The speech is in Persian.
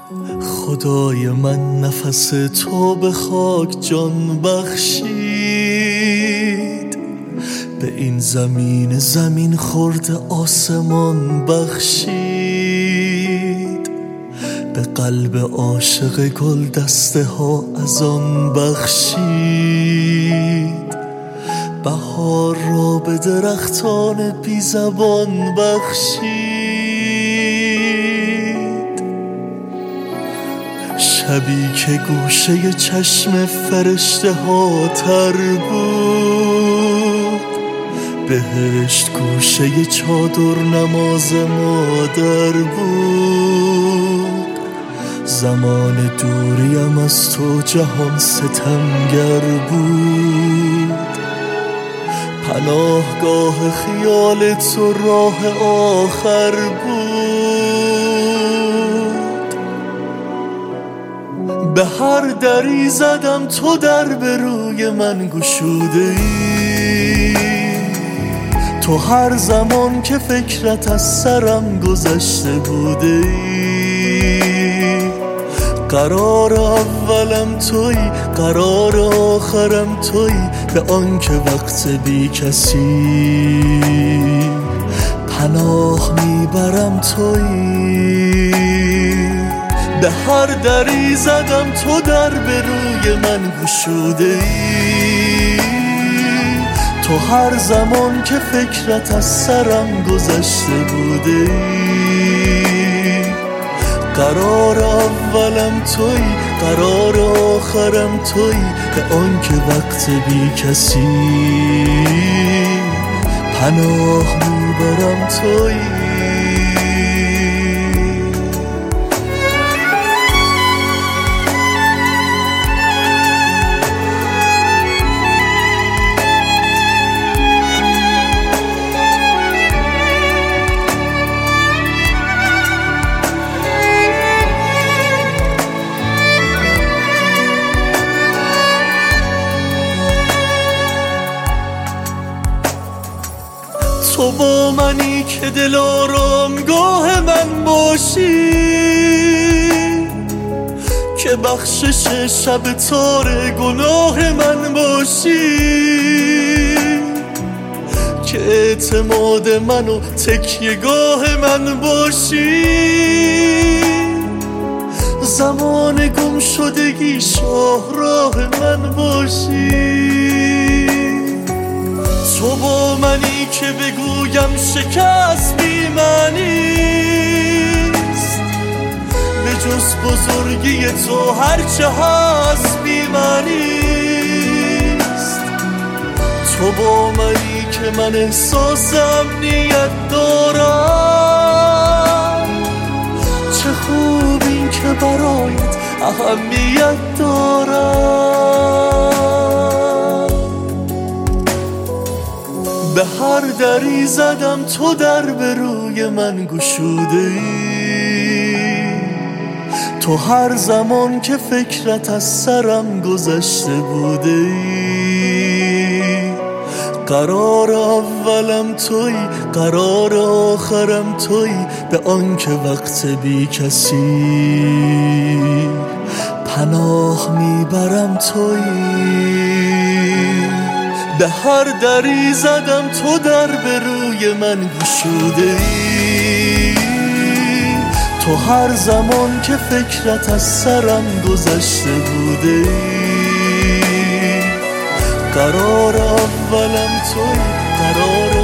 خدای من نفس تو به خاک جان بخشید، به این زمین زمین خورد آسمان بخشید، به قلب عاشق گل دسته ها از آن بخشید، بهار را به درختان بی زبان بخشید. شبی که گوشه چشم فرشته ها تر بود، بهشت گوشه چادر نماز مادر بود. زمان دوریم از تو جهان ستمگر بود، پناهگاه خیال تو راه آخر بود. به هر دری زدم تو در به روی من گشوده ای، تو هر زمان که فکرت از سرم گذشته بوده ای. قرار اولم توی، قرار آخرم توی، به آنکه وقت بی کسی پناه میبرم توی. به هر دری زدم تو در به روی من گشوده ای، تو هر زمان که فکرت از سرم گذشته بوده ای. قرار اولم توی، قرار آخرم توی، به آنکه وقت بی کسی پناه میبرم توی. تو با منی که دل آرامگاه من باشی، که بخشش شب تار گناه من باشی، که اعتماد من و تکیهگاه من باشی، زمان گم شدگی شاهراه من باشی. تو با منی که بگویم شکست بی معنیست، به جز بزرگی تو هرچه هست بی معنیست. تو با منی که من احساس امنیت دارم، چه خوب این که برایت اهمیت دارم. به هر دری زدم تو در به روی من گشوده ای، تو هر زمان که فکرت از سرم گذشته بوده ای. قرار اولم توی، قرار آخرم توی، به آنکه وقت بی کسی پناه میبرم توی. به هر دری زدم تو در به روی من گشوده ای، تو هر زمان که فکرت از سرم گذشته بوده ای. قرار اولم توی، قرار